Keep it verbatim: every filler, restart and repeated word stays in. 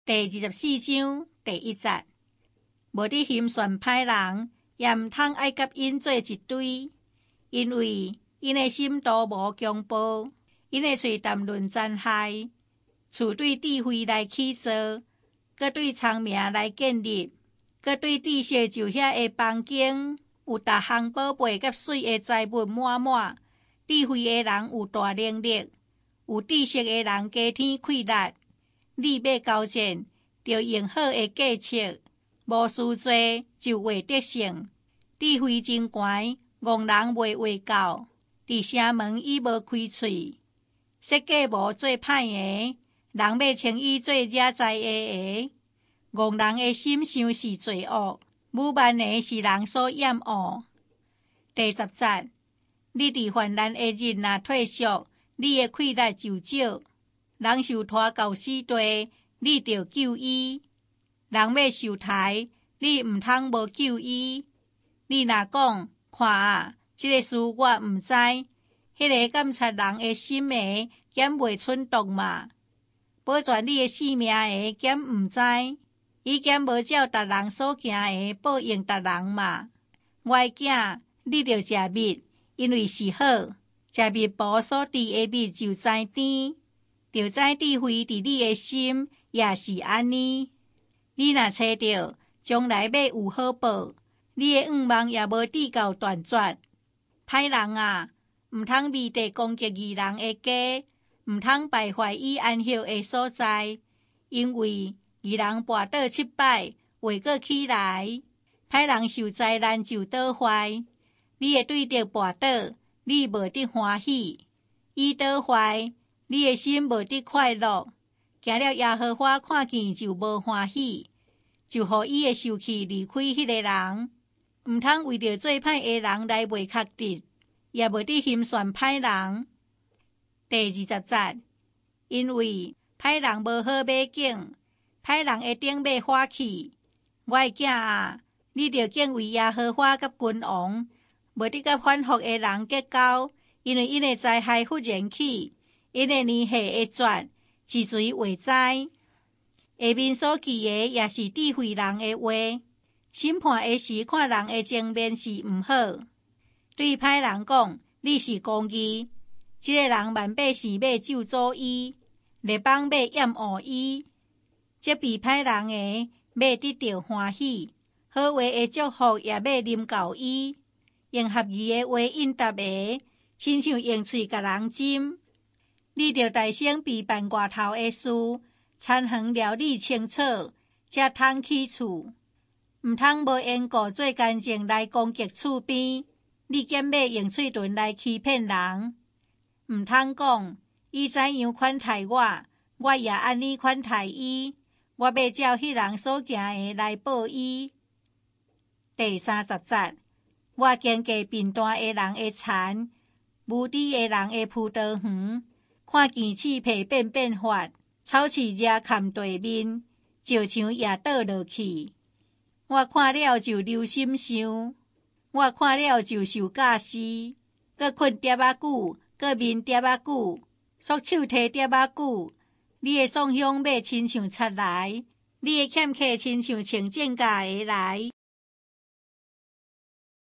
第二十四章第一节，无伫心算歹人，也毋通爱甲因做一堆，因为因的心图无强暴，因的喙谈论残害，厝对智慧来起造，搁对聪明来建立，搁对知识就遐的房间，有逐项宝贝甲水的财物满满。智慧的人有大能力，有知识的人加天开力。你要交战，就用好的计策，无事做就会得胜。智慧真悬，戆人袂话到，伫城门伊无开喙。设计无做歹个，人要称伊做惹灾的个。戆人的心想是罪恶，武万个是人所厌恶。第十节，你伫患难的日若退缩，你的气力就少。人受拖到死地，你着救伊；人要受抬，你毋通无救伊。你若讲，看啊，即、這個事我毋知，迄、那個監察人的心的，減袂蠢動嘛？保全你的性命的，減毋知，伊減無照逐人所行的報應逐人嘛？我的囝，你着食蜜，因為是好，食蜜婆所滴的蜜就知甜。着知智慧伫你的心，也是安尼。你若找着，將來要有好報，你的願望也無抵到斷絕。歹人啊，毋通迷地攻擊義人的家，毋通敗壞伊安息的所在，因為義人跋倒七擺，會閣起來。歹人受災難就倒壞，你會對着跋倒，你無得歡喜；伊倒壞，你的心無得快樂。行了耶和華看見就無歡喜，就互伊的受氣離開迄個人。毋通為着做歹的人來袂確直，也無得心算歹人。第二十節，因為歹人無好馬景，歹人會頂馬火氣。我的囝啊，你着敬畏耶和華甲君王，無得甲反覆的人結交，因為因的災害忽然起。因的年歲會絕，之錐會知。下面所記的也是智慧人的話。審判的時看人的正面是毋好，對歹人講你是公義，這個人萬八是要咒詛伊，列邦要厭惡伊。責備歹人的要得到歡喜，好話的祝福也要臨到伊。用合宜的話應答的，親像用喙甲人針。你着大聲避辦外頭的事，田園料理清楚，才通起厝。毋通無緣故做干淨來攻擊厝邊，你減要用喙唇來欺騙人。毋通講，伊怎樣款待我，我也安尼款待伊。我要照迄人所行的來報伊。第三十節，我經過貧惰的人的田，無知的人的葡萄園。看見刺皮變變法，草刺惹砍地面，石牆也倒落去。我看了就流心傷，我看了就受教示。閣困蝶仔久，閣眠蝶仔久，束手提蝶仔久。你的喪香要親像賊來，你的欠客親像穿戰甲的來。